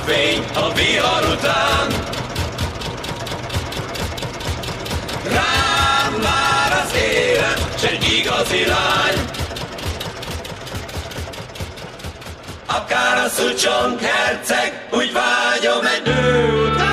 napfény a vihar után. Rám vár az élet, s egy igazi lány. Akár a Szucsong herceg, úgy vágyom egy nő után.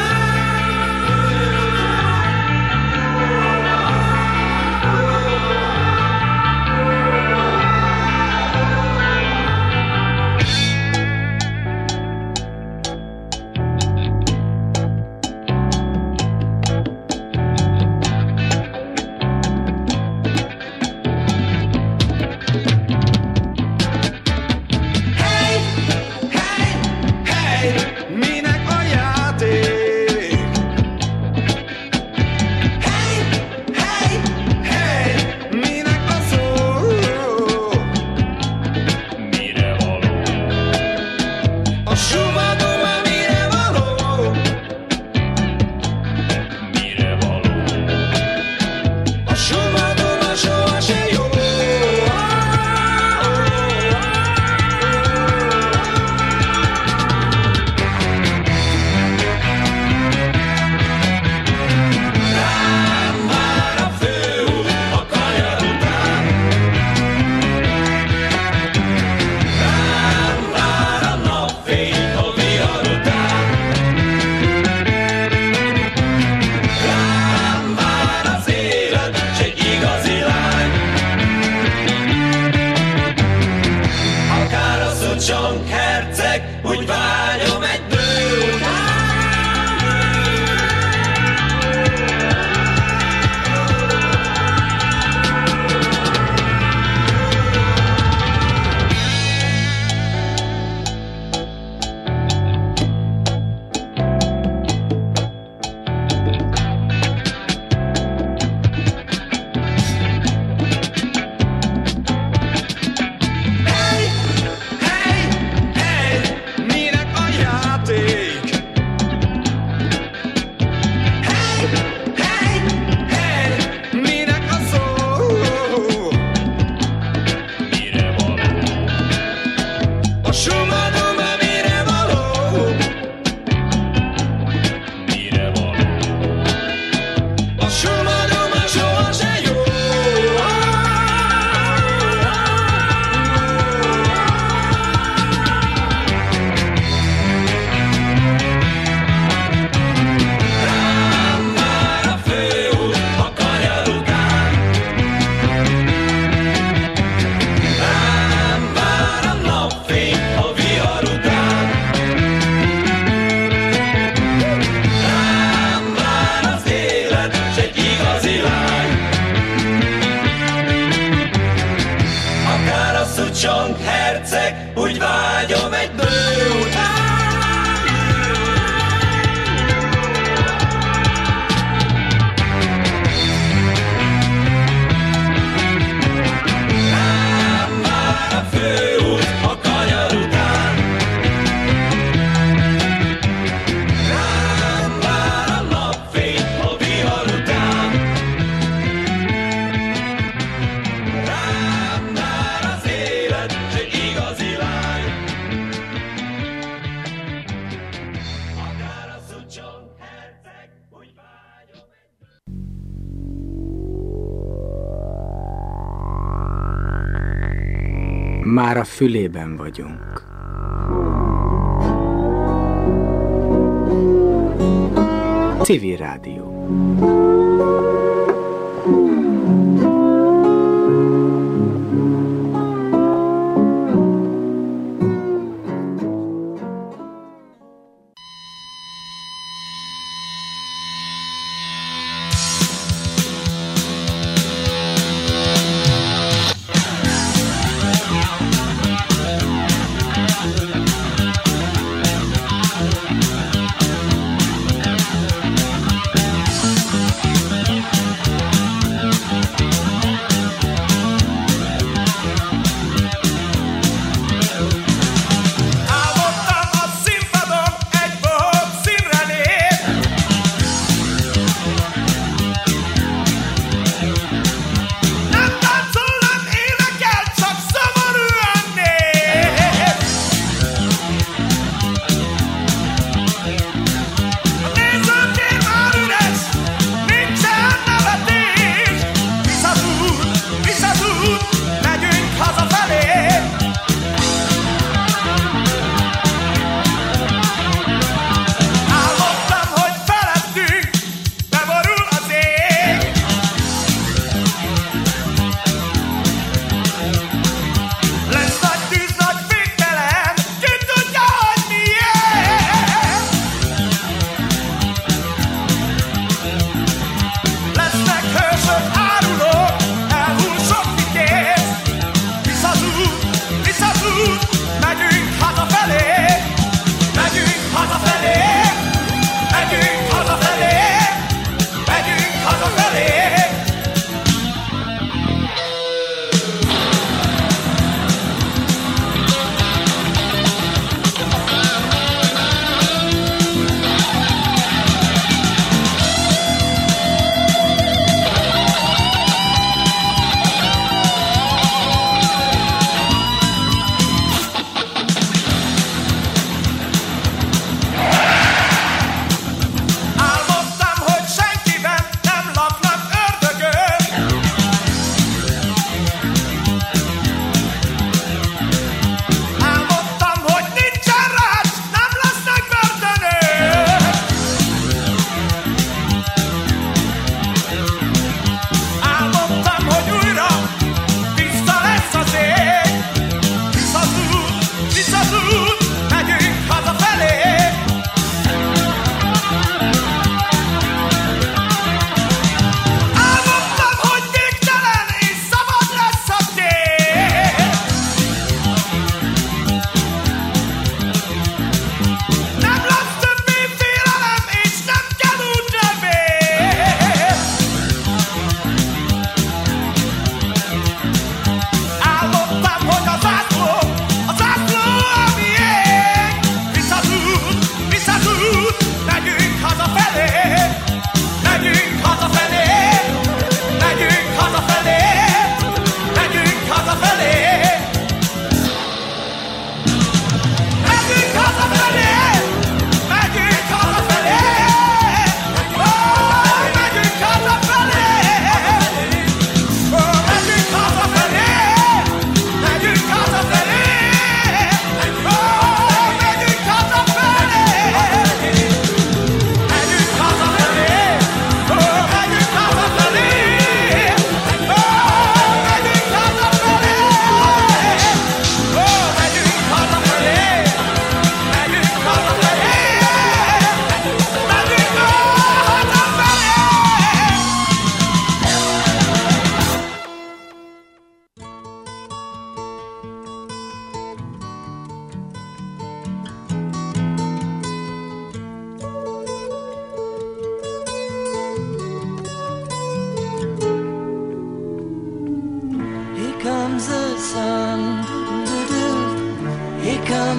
Már a fülében vagyunk. Civil Rádió.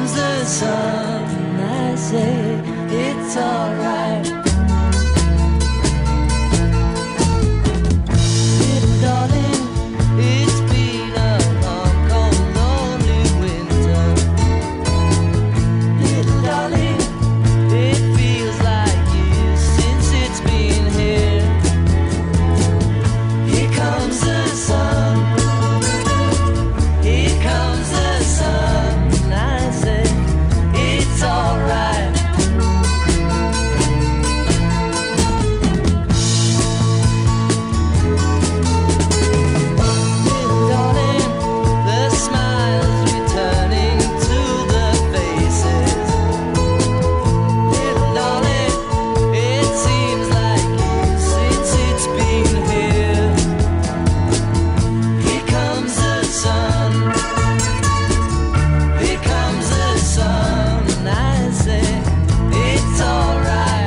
comes the sun, I say it's alright. Little darling, it's been a long, cold, lonely winter. Little darling, it feels like years since it's been here. Here comes the sun. Here comes the sun. I say it's alright. Little darling, the smiles returning to the faces. Little darling, it seems like years since it's been here. Here comes the sun. Here comes the sun. I say it's alright.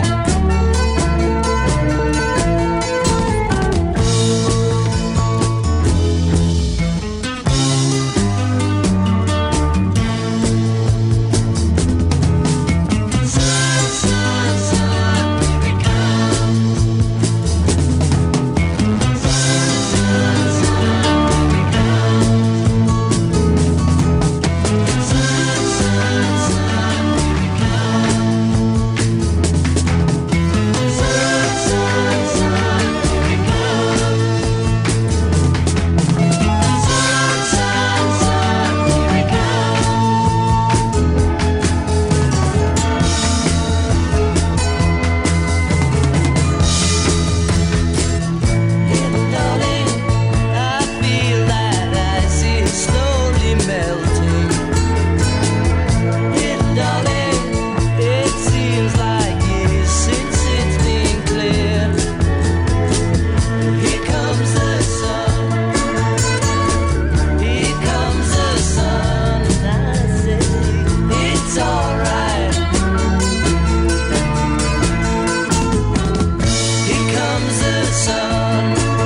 Sun, sun, sun, here it comes. Sun, sun, sun, here it comes. Sun, sun, sun, here it comes. Sun, sun, sun, here it comes. Sun, sun, sun, here it comes. Little darling, I feel that ice is slowly melting. Little darling, it seems like years since it's been clear. Here comes the sun. Here comes the sun. I say it's alright. Here comes the sun.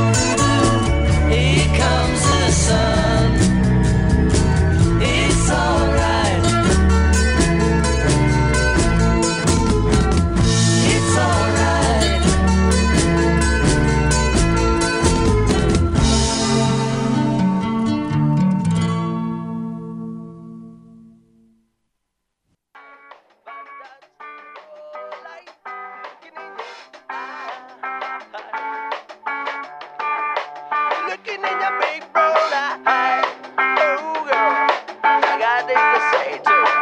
Here comes the sun. It's alright. It's alright. Looking in your big brown eye, oh girl, I got things to say to you.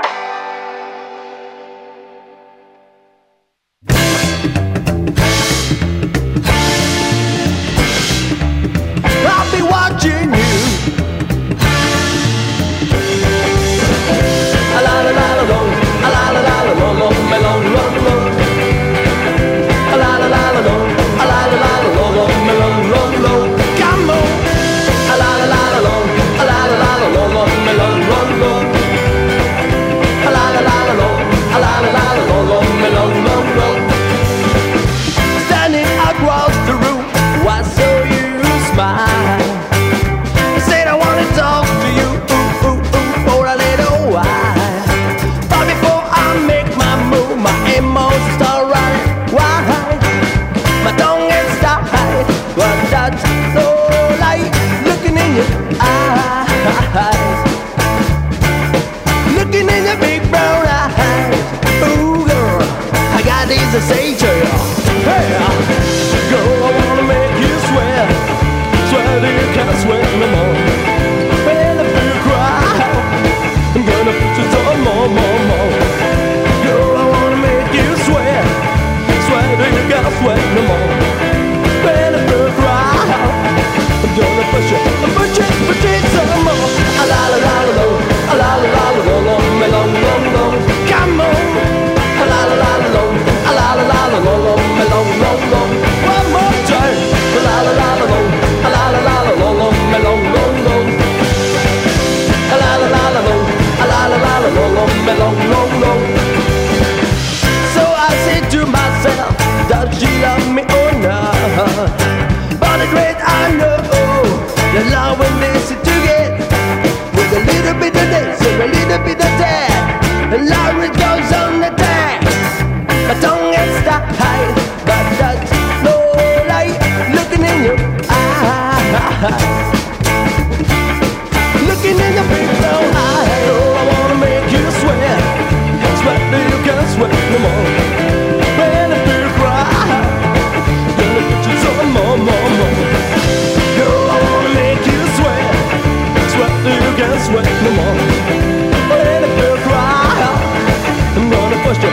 I'll be watching you. A la la la la lo, a la la la la lo, lo, me lo, lo, lo. A la la la la lo, a la la la la lo, lo, me lo, lo, lo. Come on.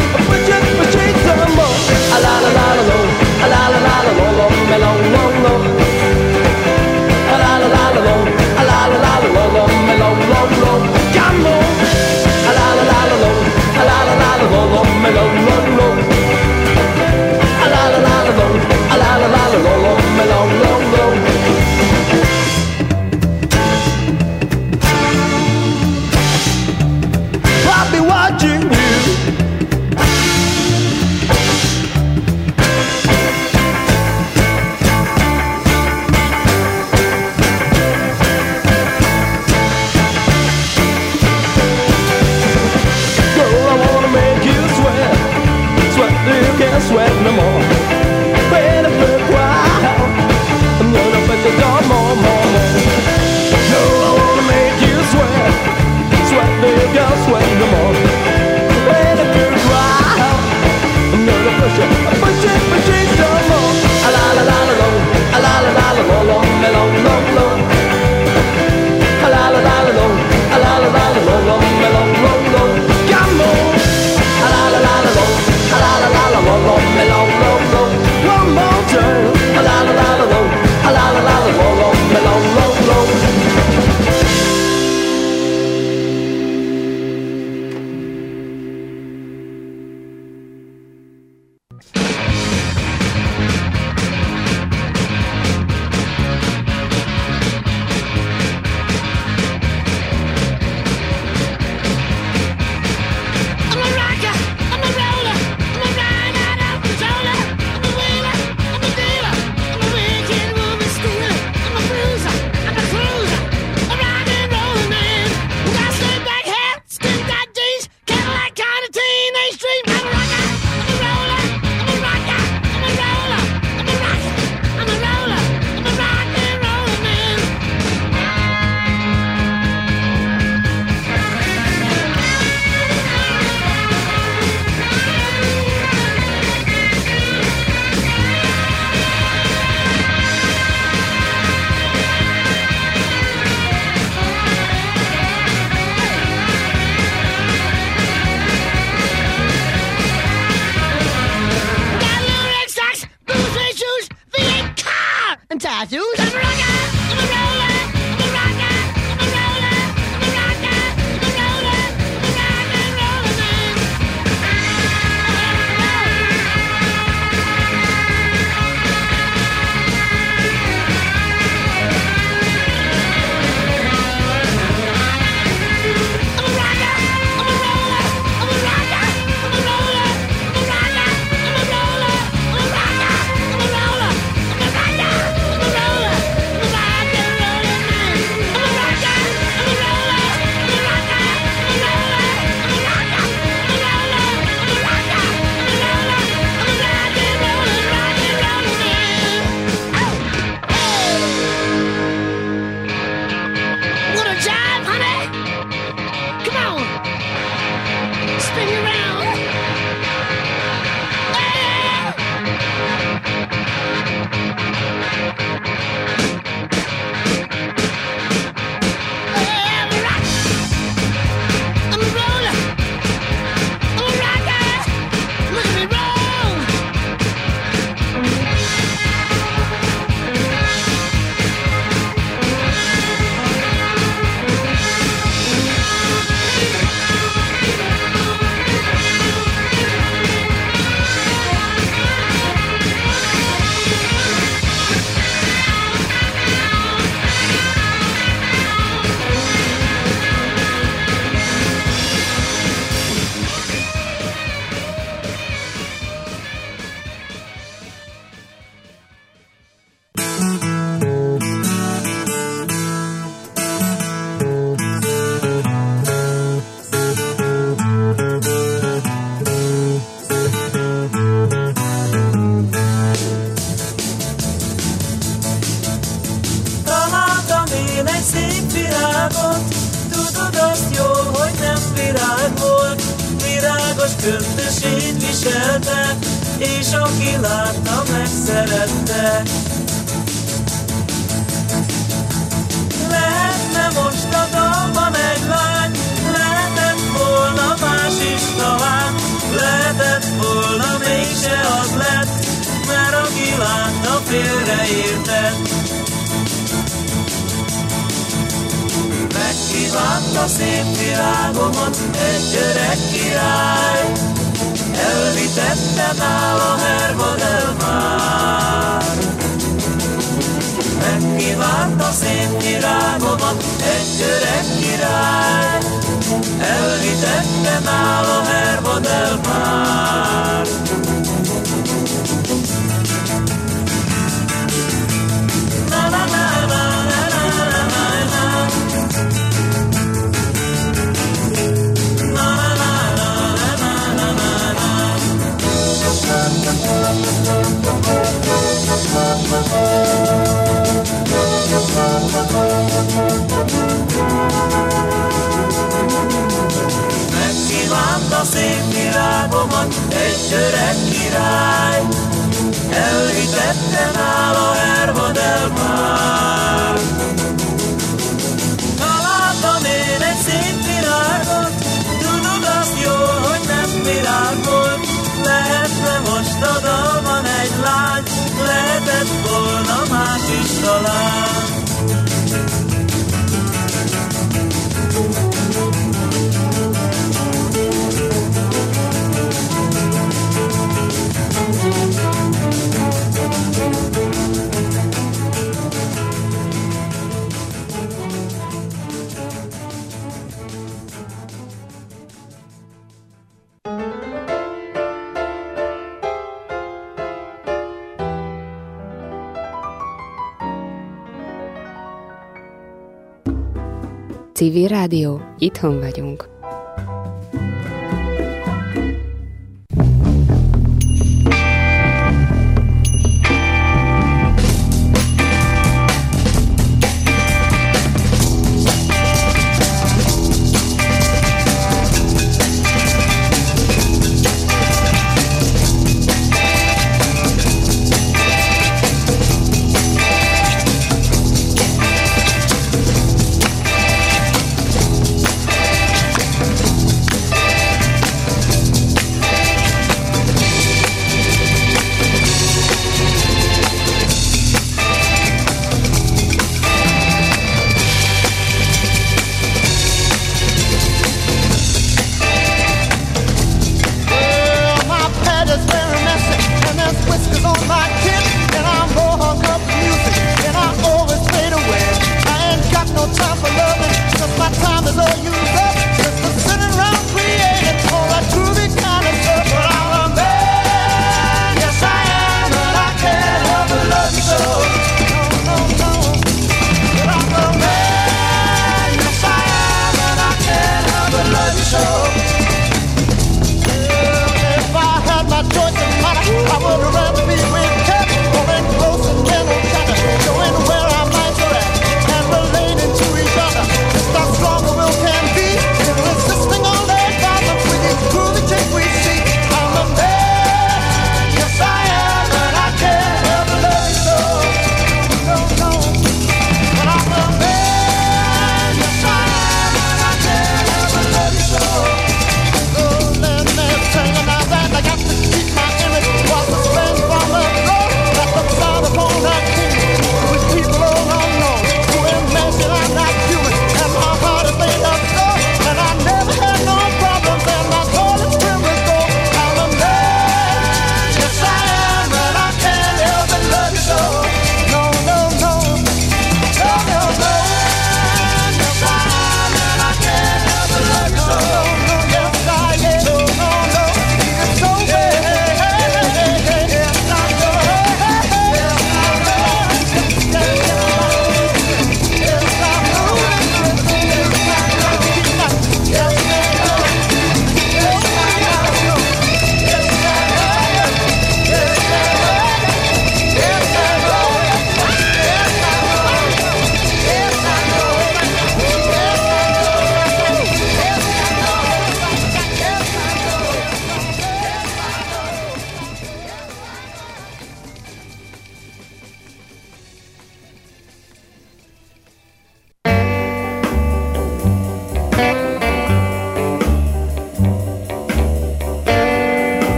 but she's some more. A la la la la lo, a la la la la lo, lo, me lo, lo, lo. A la la la la lo, a la la la la lo, lo, me lo, lo, lo. Come on. A la la la la lo, a la la la la lo, lo, me lo, lo, lo. A la la la la lo, a la la la la lo, lo, me lo, lo, lo. I'll be watching you. Sweat no more. Wait a little while. I'm gonna put the door more. No, I wanna make you sweat. Sweat, little girl, sweat no more. Wait a little while. I'm gonna push it some more. A la la la la lo, a la la la la lo, lo, me lo, lo, lo. A la la la la lo, a la la la la lo, lo, me lo, lo, lo. Come on. A la la la la lo, a la la la la lo, lo, me lo, lo, lo. One more time. A la la la la lo, a la la la la lo, lo, me lo, lo, lo. köntösét viselte, és aki látta, megszerette. Lehetne most a dalban egy lány, lehetett volna más is talán, lehet mégse az lett, mert aki látta félreértett. Megkívánta szép virágomat egy öreg király, elvitette nála Herba del Mar. Megkívánta szép virágomat egy öreg király, elvitette nála Herba del Mar. Na na na na na na na na. Megkívánta szép virágomat egy öreg király, elvitette nála Herba del Mar. Ha látom én egy szép virágot, tudod azt jól, hogy nem virág volt. Lehetne most a dalban egy lány, lehetett volna más is talán. Civil Rádió, itthon vagyunk.